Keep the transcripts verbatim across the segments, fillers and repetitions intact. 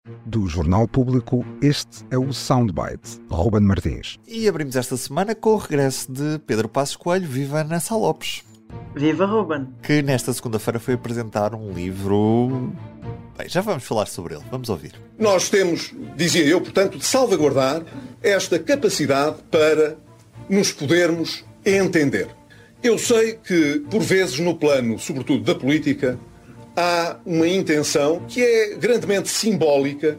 Do Jornal Público, este é o Soundbite, Ruben Martins. E abrimos esta semana com o regresso de Pedro Passos Coelho, viva Ana Sá Lopes. Viva Ruben. Que nesta segunda-feira foi apresentar um livro... Bem, já vamos falar sobre ele, vamos ouvir. Nós temos, dizia eu, portanto, de salvaguardar esta capacidade para nos podermos entender. Eu sei que, por vezes, no plano, sobretudo da política, há uma intenção que é grandemente simbólica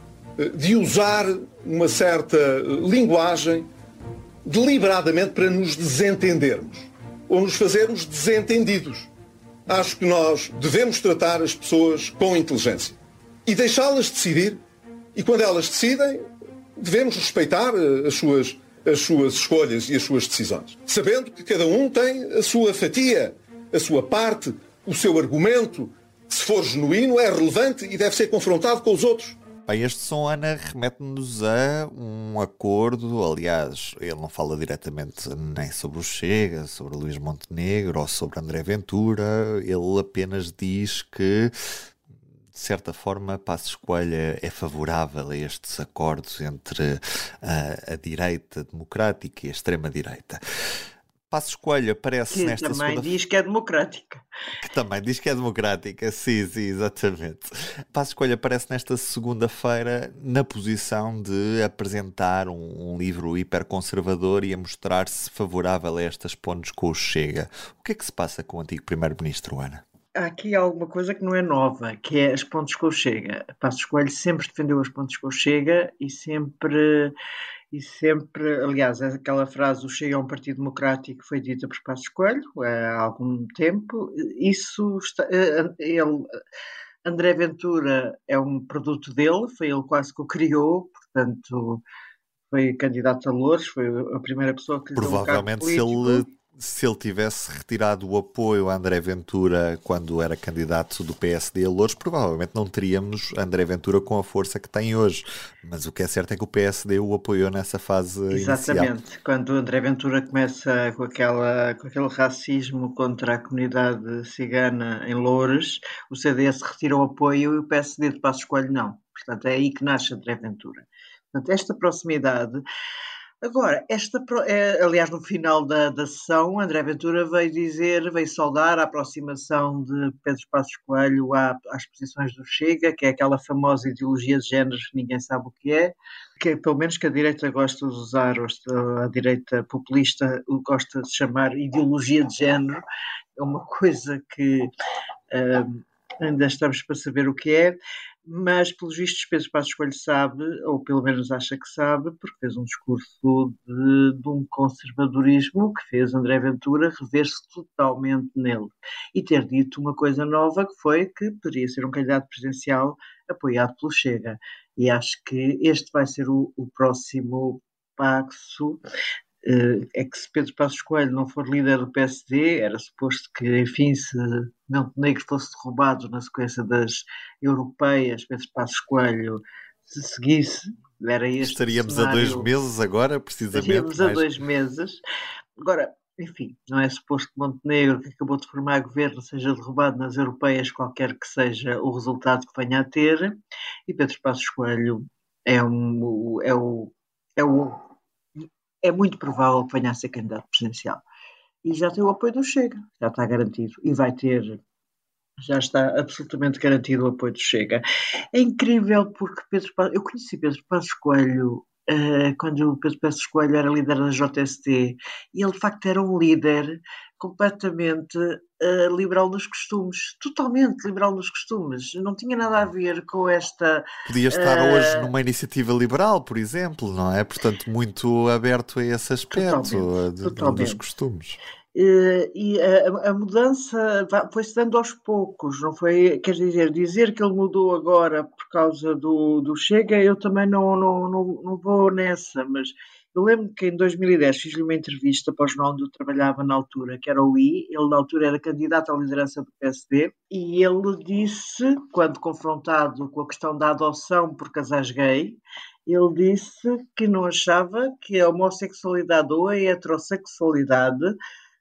de usar uma certa linguagem deliberadamente para nos desentendermos ou nos fazermos desentendidos. Acho que nós devemos tratar as pessoas com inteligência e deixá-las decidir, e quando elas decidem, devemos respeitar as suas, as suas escolhas e as suas decisões, sabendo que cada um tem a sua fatia, a sua parte, o seu argumento. Se for genuíno, é relevante e deve ser confrontado com os outros. Bem, este som, Ana, remete-nos a um acordo. Aliás, ele não fala diretamente nem sobre o Chega, sobre Luís Montenegro ou sobre André Ventura. Ele apenas diz que, de certa forma, Passos Coelho é favorável a estes acordos entre a, a direita democrática e a extrema-direita. Passos Coelho aparece que nesta também segunda... diz que é democrática. Que também diz que é democrática, sim, sim, exatamente. Passos Coelho aparece nesta segunda-feira na posição de apresentar um, um livro hiperconservador e a mostrar-se favorável a estas pontes com o Chega. O que é que se passa com o antigo primeiro-ministro, Ana? Há aqui alguma coisa que não é nova, que é as pontes com o Chega. Passos Coelho sempre defendeu as pontes com o Chega e sempre... E sempre, aliás, aquela frase, o Chega é um partido democrático, foi dita por Passos Coelho há algum tempo. Isso, está, ele, André Ventura é um produto dele, foi ele quase que o criou, portanto, foi candidato a Loures, foi a primeira pessoa que lhe deu um cargo político. Provavelmente, se ele... Se ele tivesse retirado o apoio a André Ventura quando era candidato do P S D a Loures, provavelmente não teríamos André Ventura com a força que tem hoje. Mas o que é certo é que o P S D o apoiou nessa fase Exatamente. Inicial. Quando o André Ventura começa com, aquela, com aquele racismo contra a comunidade cigana em Loures, o C D S retira o apoio e o P S D de Passos Coelho não. Portanto, é aí que nasce André Ventura. Portanto, esta proximidade... Agora, esta, é, aliás, no final da, da sessão, André Ventura veio dizer, veio saudar a aproximação de Pedro Passos Coelho à, às posições do Chega, que é aquela famosa ideologia de géneros que ninguém sabe o que é, que pelo menos que a direita gosta de usar, a direita populista gosta de chamar ideologia de género, é uma coisa que uh, ainda estamos para saber o que é. Mas, pelos vistos, Pedro Passos Coelho sabe, ou pelo menos acha que sabe, porque fez um discurso de, de um conservadorismo que fez André Ventura rever-se totalmente nele. E ter dito uma coisa nova, que foi que poderia ser um candidato presidencial apoiado pelo Chega. E acho que este vai ser o, o próximo passo. É que se Pedro Passos Coelho não for líder do P S D, era suposto que, enfim, se Montenegro fosse derrubado na sequência das europeias, Pedro Passos Coelho se seguisse, era este Estaríamos cenário, a dois meses agora, precisamente. Estaríamos mais... a dois meses. Agora, enfim, não é suposto que Montenegro, que acabou de formar governo, seja derrubado nas europeias, qualquer que seja o resultado que venha a ter, e Pedro Passos Coelho é, um, é o... É o é muito provável que venha a ser candidato presidencial. E já tem o apoio do Chega, já está garantido. E vai ter, já está absolutamente garantido o apoio do Chega. É incrível porque Pedro Passos, eu conheci Pedro Passos Coelho uh, quando o Pedro Passos Coelho era líder da J S T, e ele de facto era um líder completamente uh, liberal nos costumes, totalmente liberal nos costumes, não tinha nada a ver com esta... Podia estar uh... hoje numa iniciativa liberal, por exemplo, não é? Portanto, muito aberto a esse aspecto totalmente, de, totalmente. dos costumes. Uh, e a, a mudança foi-se dando aos poucos, não foi, quer dizer, dizer que ele mudou agora por causa do, do Chega, eu também não, não, não, não vou nessa, mas eu lembro que em dois mil e dez fiz-lhe uma entrevista para o jornal onde eu trabalhava na altura, que era o I, ele na altura era candidato à liderança do P S D, e ele disse, quando confrontado com a questão da adoção por casais gay, ele disse que não achava que a homossexualidade ou a heterossexualidade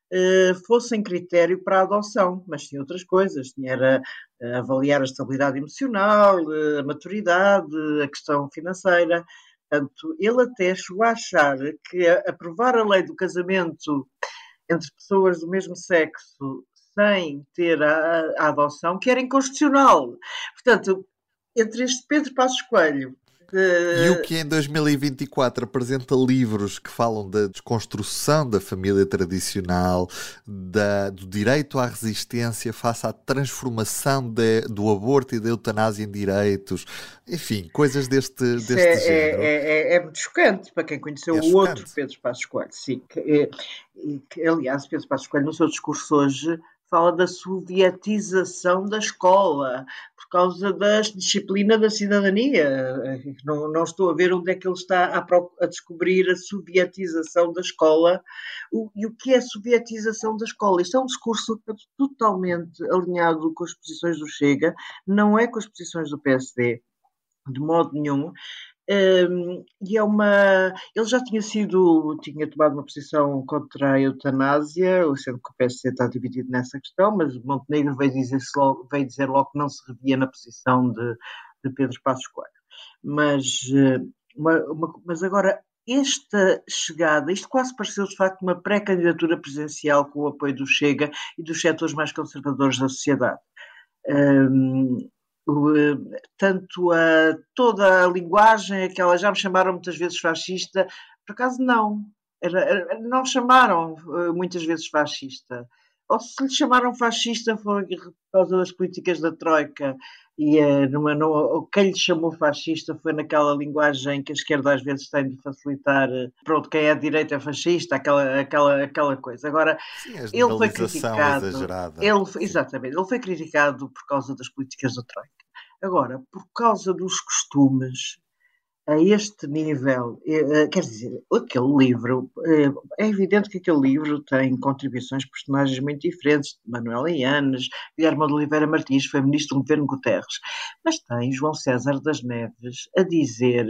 eh, fossem critério para a adoção, mas tinha outras coisas, tinha era eh, avaliar a estabilidade emocional, eh, a maturidade, a questão financeira. Portanto, ele até chegou a achar que a- aprovar a lei do casamento entre pessoas do mesmo sexo sem ter a, a adoção, que era inconstitucional. Portanto, entre este Pedro Passos Coelho, E o eh, que em dois mil e vinte e quatro apresenta livros que falam da desconstrução da família tradicional, da- do direito à resistência face à transformação de- do aborto e da eutanásia em direitos, enfim, coisas deste, isso deste é, género. é, é, é muito chocante para quem conheceu É o outro chocante. Pedro Passos Coelho. Sim, que, é- e que, aliás, Pedro Passos Coelho, no seu discurso hoje, fala da sovietização da escola, por causa da disciplina da cidadania. Não, não estou a ver onde é que ele está a, proc- a descobrir a sovietização da escola. O- e o que é a sovietização da escola? Isto é um discurso totalmente alinhado com as posições do Chega, não é com as posições do P S D, de modo nenhum. Um, e é uma. Ele já tinha sido, tinha tomado uma posição contra a eutanásia, sendo que o P S D está dividido nessa questão, mas Montenegro veio dizer, logo, veio dizer logo que não se revia na posição de, de Pedro Passos Coelho. Mas, uh, uma, uma, mas agora, esta chegada, isto quase pareceu de facto uma pré-candidatura presidencial com o apoio do Chega e dos setores mais conservadores da sociedade. Um, tanto a, toda a linguagem, aquela já me chamaram muitas vezes fascista, por acaso não, era, era, não chamaram uh, muitas vezes fascista, ou se lhe chamaram fascista foi por causa das políticas da Troika, e uh, numa, no, o que lhe chamou fascista foi naquela linguagem que a esquerda às vezes tem de facilitar, uh, pronto, quem é de direita é fascista, aquela, aquela, aquela coisa. Agora, Sim, a ele foi generalização criticado, exagerada. ele, Sim. exatamente, ele foi criticado por causa das políticas da Troika. Agora, por causa dos costumes, a este nível, eh, quer dizer, aquele livro, eh, é evidente que aquele livro tem contribuições de personagens muito diferentes, Manuela Yanes, Guilherme de Oliveira Martins, foi ministro do governo Guterres, mas tem João César das Neves a dizer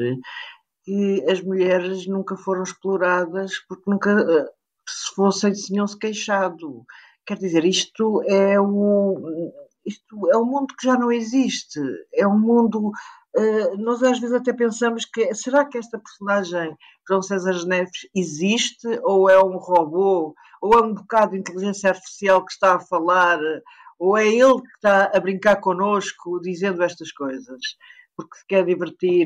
que as mulheres nunca foram exploradas porque nunca, eh, se fossem, tinham-se queixado. Quer dizer, isto é um, isto é um mundo que já não existe. É um mundo. Uh, nós às vezes até pensamos que será que esta personagem, João César Neves, existe ou é um robô ou é um bocado de inteligência artificial que está a falar ou é ele que está a brincar connosco dizendo estas coisas porque se quer divertir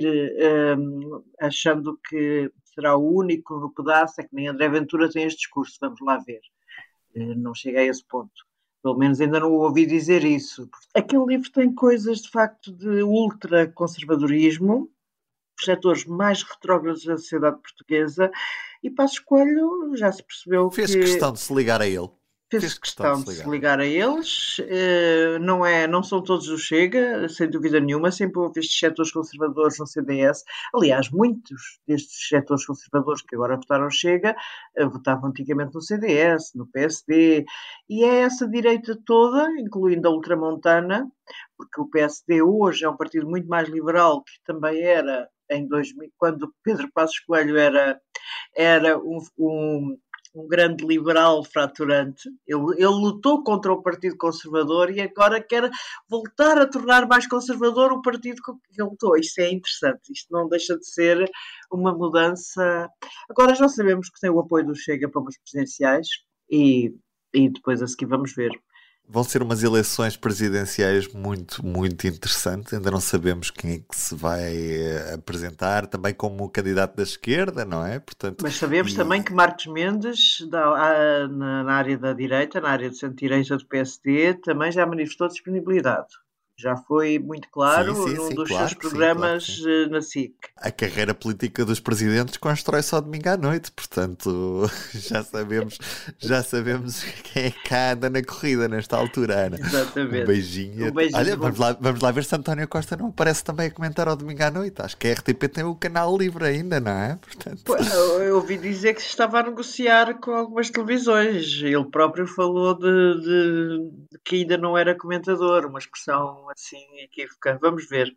um, achando que será o único no pedaço, é que nem André Ventura tem este discurso, vamos lá ver. Uh, não chega a esse ponto. Pelo menos ainda não ouvi dizer isso. Aquele livro tem coisas, de facto, de ultraconservadorismo, os setores mais retrógrados da sociedade portuguesa, e Passos Coelho já se percebeu Fez que... questão de se ligar a ele. Fez questão de se ligar a eles, não, é, não são todos o Chega, sem dúvida nenhuma, sempre houve estes setores conservadores no C D S. Aliás, muitos destes setores conservadores que agora votaram Chega, votavam antigamente no C D S, no P S D, e é essa direita toda, incluindo a ultramontana, porque o P S D hoje é um partido muito mais liberal que também era em dois mil, quando Pedro Passos Coelho era, era um... um um grande liberal fraturante. Ele, ele lutou contra o Partido Conservador e agora quer voltar a tornar mais conservador o partido com que ele lutou. Isto é interessante. Isto não deixa de ser uma mudança. Agora já sabemos que tem o apoio do Chega para umas presidenciais e, e depois a seguir vamos ver. Vão ser umas eleições presidenciais muito, muito interessantes. Ainda não sabemos quem é que se vai apresentar, também como candidato da esquerda, não é? Portanto, mas sabemos e... também que Marcos Mendes, da, na, na área da direita, na área de centro-direita do P S D, também já manifestou disponibilidade. Já foi muito claro sim, sim, num sim, dos claro seus programas sim, claro na S I C. A carreira política dos presidentes constrói-se ao domingo à noite, portanto já sabemos, já sabemos quem é que cá anda na corrida nesta altura, Ana. Exatamente. Um beijinho. Um beijinho. Olha, vamos lá, vamos lá ver se António Costa não aparece também a comentar ao domingo à noite. Acho que a R T P tem o canal livre ainda, não é? Portanto... Pô, eu ouvi dizer que se estava a negociar com algumas televisões. Ele próprio falou de, de, de que ainda não era comentador, uma expressão assim equívoca. Vamos ver.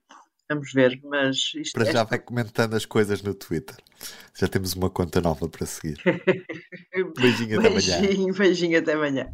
Vamos ver, mas isto Para é... já vai comentando as coisas no Twitter. Já temos uma conta nova para seguir. Beijinho até amanhã. Beijinho, beijinho até amanhã.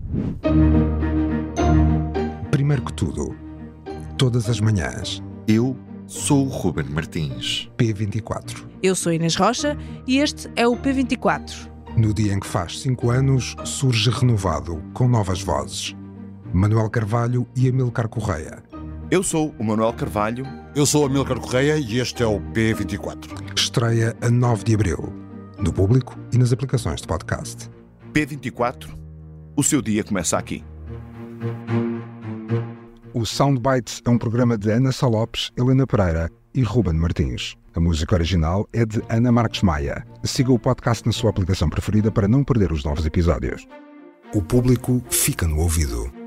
Primeiro que tudo, todas as manhãs, Eu sou o Ruben Martins. P vinte e quatro. Eu sou Inês Rocha e este é o P vinte e quatro. No dia em que faz cinco anos, surge renovado, com novas vozes. Manuel Carvalho e Amílcar Correia. Eu sou o Manuel Carvalho. Eu sou Amílcar Correia e este é o P vinte e quatro. Estreia a nove de abril, no Público e nas aplicações de podcast. P vinte e quatro, o seu dia começa aqui. O Soundbites é um programa de Ana Sá Lopes, Helena Pereira e Ruben Martins. A música original é de Ana Marques Maia. Siga o podcast na sua aplicação preferida para não perder os novos episódios. O Público fica no ouvido.